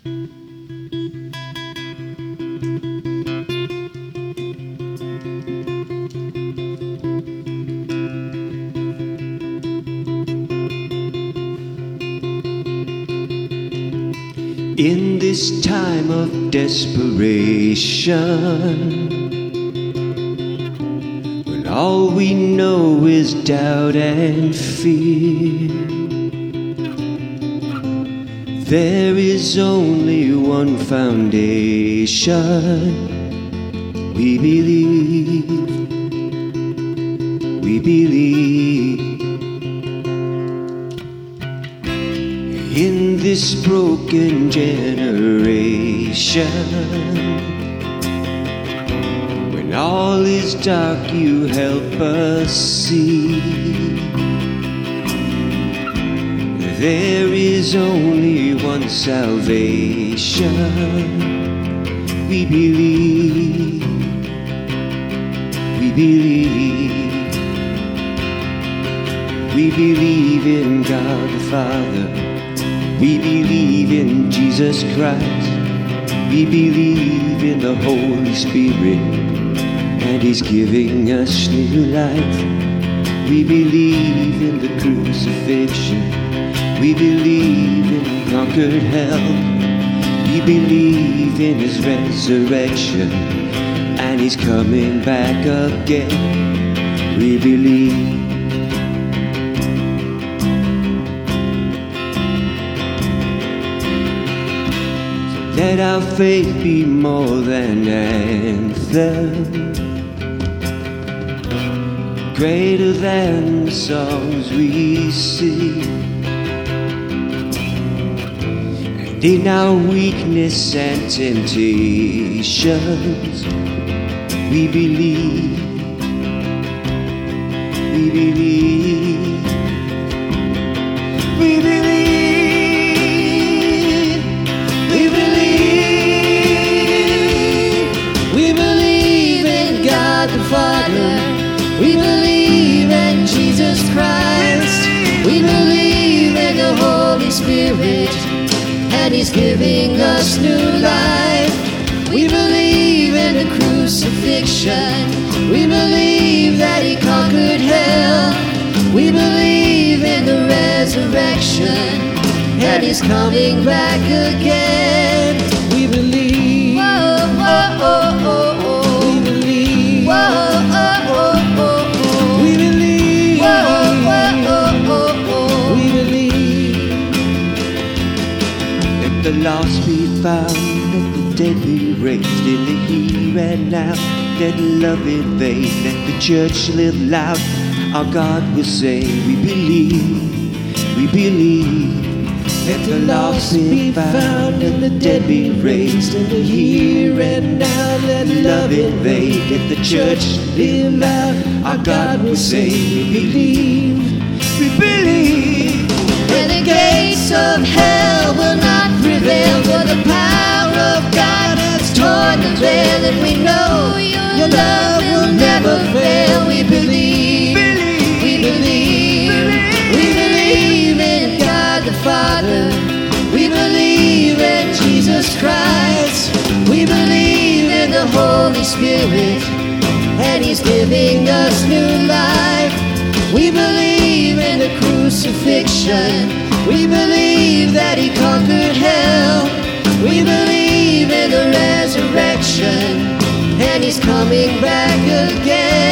In this time of desperation, when all we know is doubt and fear, there is only one foundation. We believe, we believe. In this broken generation, when all is dark, you help us see. There is only one salvation. We believe, we believe. We believe in God the Father. We believe in Jesus Christ. We believe in the Holy Spirit, and He's giving us new life. We believe in the crucifixion. We believe in conquered hell. We believe in His resurrection, and He's coming back again. We believe. Let our faith be more than anthem, greater than the songs we sing. And in our weakness and temptations, we believe, we believe, we believe. We believe in Jesus Christ. We believe in the Holy Spirit, and He's giving us new life. We believe in the crucifixion. We believe that He conquered hell. We believe in the resurrection, and He's coming back again. We believe. Whoa, whoa, whoa, whoa, whoa. We believe. Whoa. The lost be found, let the dead be raised in the here and now. Let love invade, let the church live loud. Our God will say, we believe, we believe. Let the lost be found and the dead be raised in the here and now. Let love invade, let the church live loud. Our God will say, we believe, we believe. And the gates of hell will not prevail, for the power of God has torn the veil, and we know your love will never fail. We believe, we believe, we believe in God the Father. We believe in Jesus Christ. We believe in the Holy Spirit, and He's giving us new life. We believe in the crucifixion. We believe that He conquered hell. We believe in the resurrection, and He's coming back again.